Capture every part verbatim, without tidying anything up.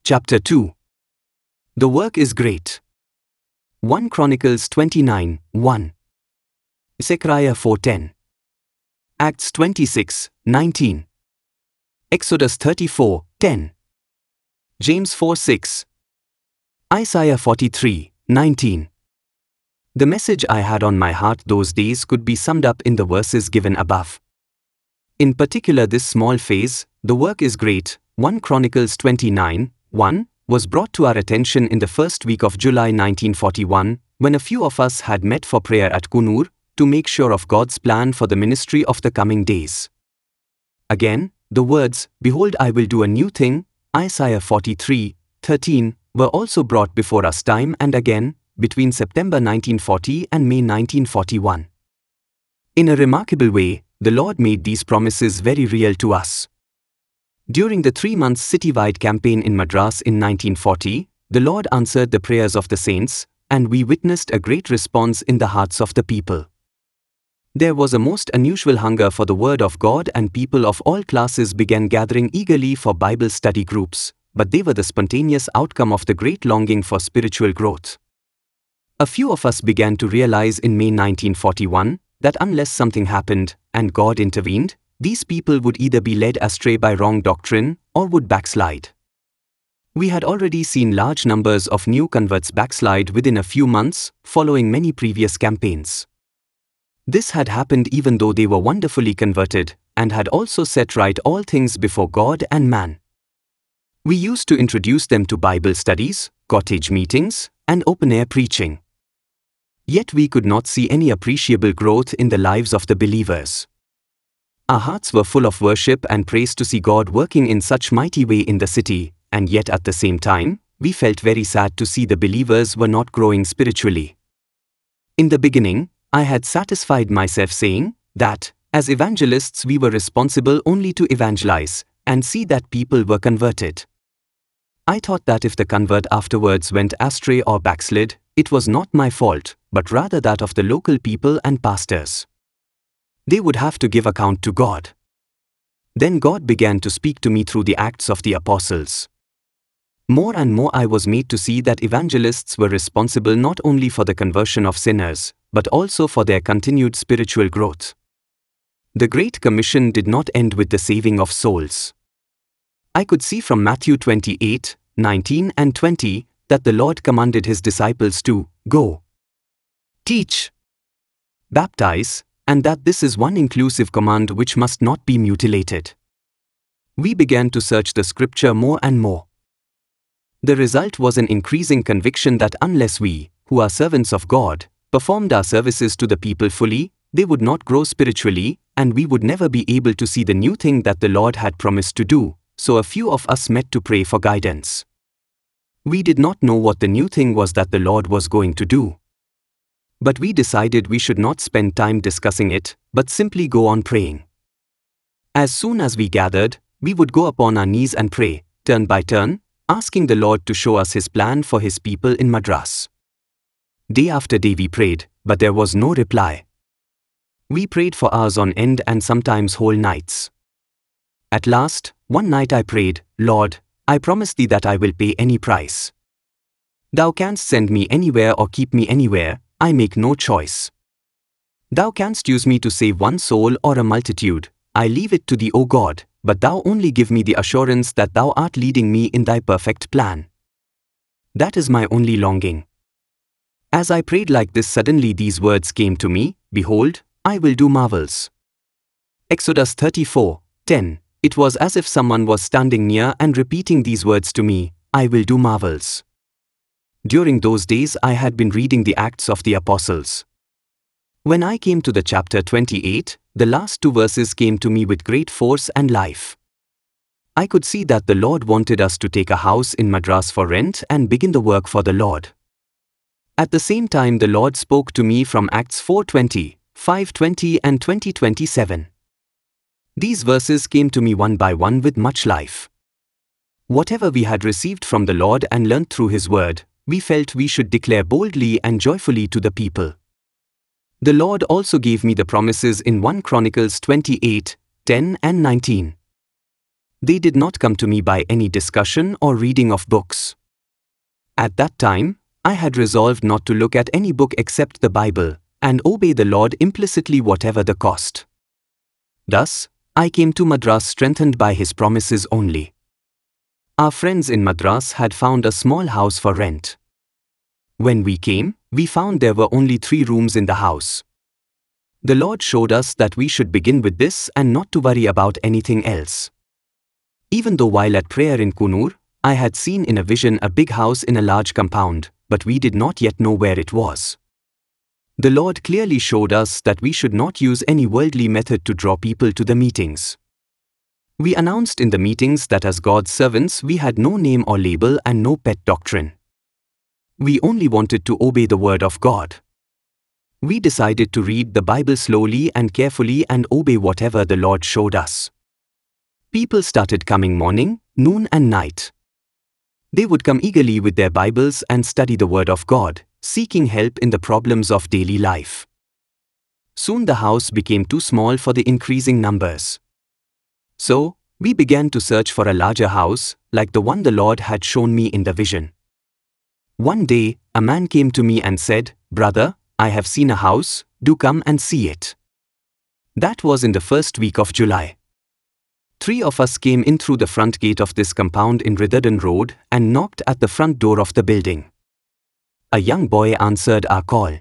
Chapter two. The work is great. First Chronicles twenty-nine, one. Zechariah four ten. Acts twenty-six, nineteen. Exodus thirty-four, ten. James four six. Isaiah forty-three, nineteen. The message I had on my heart those days could be summed up in the verses given above. In particular, this small phrase, "the work is great," First Chronicles twenty-nine, one, was brought to our attention in the first week of July nineteen forty-one, when a few of us had met for prayer at Kunur, to make sure of God's plan for the ministry of the coming days. Again, the words, "Behold, I will do a new thing," Isaiah forty-three, thirteen, were also brought before us time and again, between September nineteen forty and May nineteen forty-one. In a remarkable way, the Lord made these promises very real to us. During the three-month citywide campaign in Madras in nineteen forty, the Lord answered the prayers of the saints, and we witnessed a great response in the hearts of the people. There was a most unusual hunger for the Word of God, and people of all classes began gathering eagerly for Bible study groups, but they were the spontaneous outcome of the great longing for spiritual growth. A few of us began to realize in May nineteen forty-one that unless something happened, and God intervened, these people would either be led astray by wrong doctrine or would backslide. We had already seen large numbers of new converts backslide within a few months, following many previous campaigns. This had happened even though they were wonderfully converted, and had also set right all things before God and man. We used to introduce them to Bible studies, cottage meetings, and open-air preaching. Yet we could not see any appreciable growth in the lives of the believers. Our hearts were full of worship and praise to see God working in such mighty way in the city, and yet at the same time, we felt very sad to see the believers were not growing spiritually. In the beginning, I had satisfied myself saying that, as evangelists, we were responsible only to evangelize and see that people were converted. I thought that if the convert afterwards went astray or backslid, it was not my fault, but rather that of the local people and pastors. They would have to give account to God. Then God began to speak to me through the Acts of the Apostles. More and more I was made to see that evangelists were responsible not only for the conversion of sinners, but also for their continued spiritual growth. The Great Commission did not end with the saving of souls. I could see from Matthew twenty-eight, nineteen and twenty that the Lord commanded his disciples to go, teach, baptize, and that this is one inclusive command which must not be mutilated. We began to search the scripture more and more. The result was an increasing conviction that unless we, who are servants of God, performed our services to the people fully, they would not grow spiritually, and we would never be able to see the new thing that the Lord had promised to do, so a few of us met to pray for guidance. We did not know what the new thing was that the Lord was going to do. But we decided we should not spend time discussing it, but simply go on praying. As soon as we gathered, we would go upon our knees and pray, turn by turn, asking the Lord to show us his plan for his people in Madras. Day after day we prayed, but there was no reply. We prayed for hours on end and sometimes whole nights. At last, one night I prayed, "Lord, I promise thee that I will pay any price. Thou canst send me anywhere or keep me anywhere, I make no choice. Thou canst use me to save one soul or a multitude, I leave it to thee, O God, but thou only give me the assurance that thou art leading me in thy perfect plan. That is my only longing." As I prayed like this, suddenly these words came to me, "Behold, I will do marvels." Exodus thirty-four, ten. It was as if someone was standing near and repeating these words to me, "I will do marvels." During those days I had been reading the Acts of the Apostles. When I came to the chapter twenty-eight, the last two verses came to me with great force and life. I could see that the Lord wanted us to take a house in Madras for rent and begin the work for the Lord. At the same time the Lord spoke to me from Acts four twenty, five twenty and twenty twenty-seven. These verses came to me one by one with much life. Whatever we had received from the Lord and learnt through his word, we felt we should declare boldly and joyfully to the people. The Lord also gave me the promises in First Chronicles twenty-eight, ten and nineteen. They did not come to me by any discussion or reading of books. At that time, I had resolved not to look at any book except the Bible, and obey the Lord implicitly whatever the cost. Thus, I came to Madras strengthened by His promises only. Our friends in Madras had found a small house for rent. When we came, we found there were only three rooms in the house. The Lord showed us that we should begin with this and not to worry about anything else. Even though while at prayer in Coonoor, I had seen in a vision a big house in a large compound, but we did not yet know where it was. The Lord clearly showed us that we should not use any worldly method to draw people to the meetings. We announced in the meetings that as God's servants we had no name or label and no pet doctrine. We only wanted to obey the word of God. We decided to read the Bible slowly and carefully and obey whatever the Lord showed us. People started coming morning, noon and night. They would come eagerly with their Bibles and study the word of God, seeking help in the problems of daily life. Soon the house became too small for the increasing numbers. So, we began to search for a larger house, like the one the Lord had shown me in the vision. One day, a man came to me and said, "Brother, I have seen a house, do come and see it." That was in the first week of July. Three of us came in through the front gate of this compound in Ritherden Road and knocked at the front door of the building. A young boy answered our call.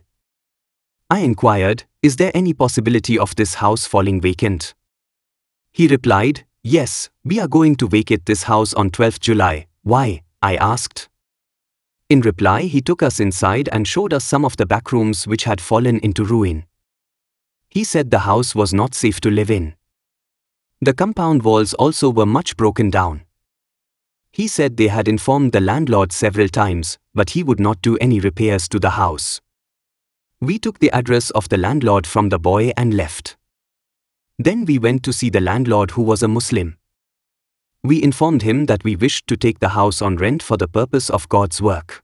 I inquired, "Is there any possibility of this house falling vacant?" He replied, "Yes, we are going to vacate this house on twelfth July. Why?" I asked. In reply, he took us inside and showed us some of the back rooms which had fallen into ruin. He said the house was not safe to live in. The compound walls also were much broken down. He said they had informed the landlord several times, but he would not do any repairs to the house. We took the address of the landlord from the boy and left. Then we went to see the landlord, who was a Muslim. We informed him that we wished to take the house on rent for the purpose of God's work.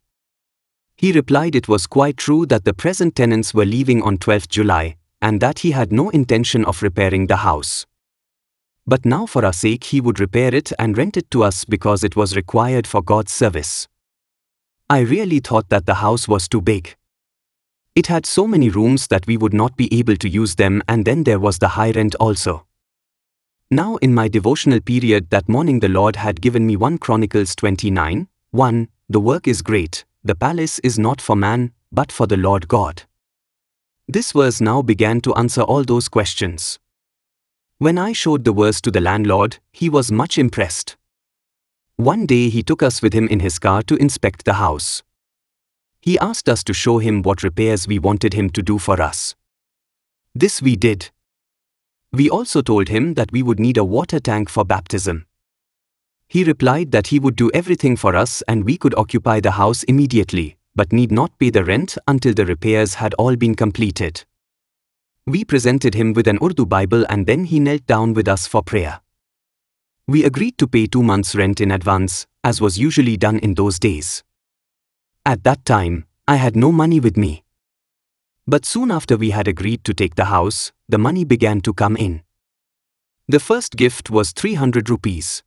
He replied it was quite true that the present tenants were leaving on twelfth July, and that he had no intention of repairing the house. But now for our sake he would repair it and rent it to us because it was required for God's service. I really thought that the house was too big. It had so many rooms that we would not be able to use them, and then there was the high rent also. Now in my devotional period that morning the Lord had given me First Chronicles twenty-nine, one, "The work is great, the palace is not for man, but for the Lord God." This verse now began to answer all those questions. When I showed the verse to the landlord, he was much impressed. One day he took us with him in his car to inspect the house. He asked us to show him what repairs we wanted him to do for us. This we did. We also told him that we would need a water tank for baptism. He replied that he would do everything for us and we could occupy the house immediately, but need not pay the rent until the repairs had all been completed. We presented him with an Urdu Bible and then he knelt down with us for prayer. We agreed to pay two months' rent in advance, as was usually done in those days. At that time, I had no money with me. But soon after we had agreed to take the house, the money began to come in. The first gift was three hundred rupees.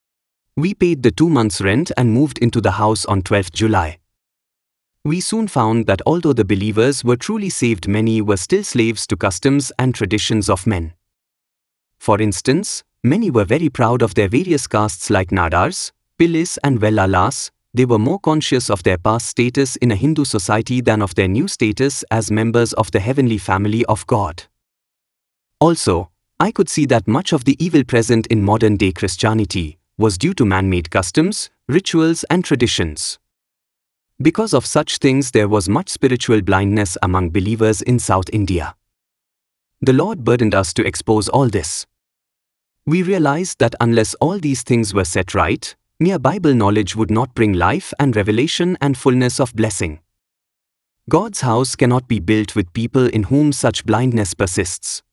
We paid the two months' rent and moved into the house on twelfth July. We soon found that although the believers were truly saved, many were still slaves to customs and traditions of men. For instance, many were very proud of their various castes like Nadars, Pillis and Vellalas. They were more conscious of their past status in a Hindu society than of their new status as members of the heavenly family of God. Also, I could see that much of the evil present in modern-day Christianity was due to man-made customs, rituals and traditions. Because of such things there was much spiritual blindness among believers in South India. The Lord burdened us to expose all this. We realized that unless all these things were set right, mere Bible knowledge would not bring life and revelation and fullness of blessing. God's house cannot be built with people in whom such blindness persists.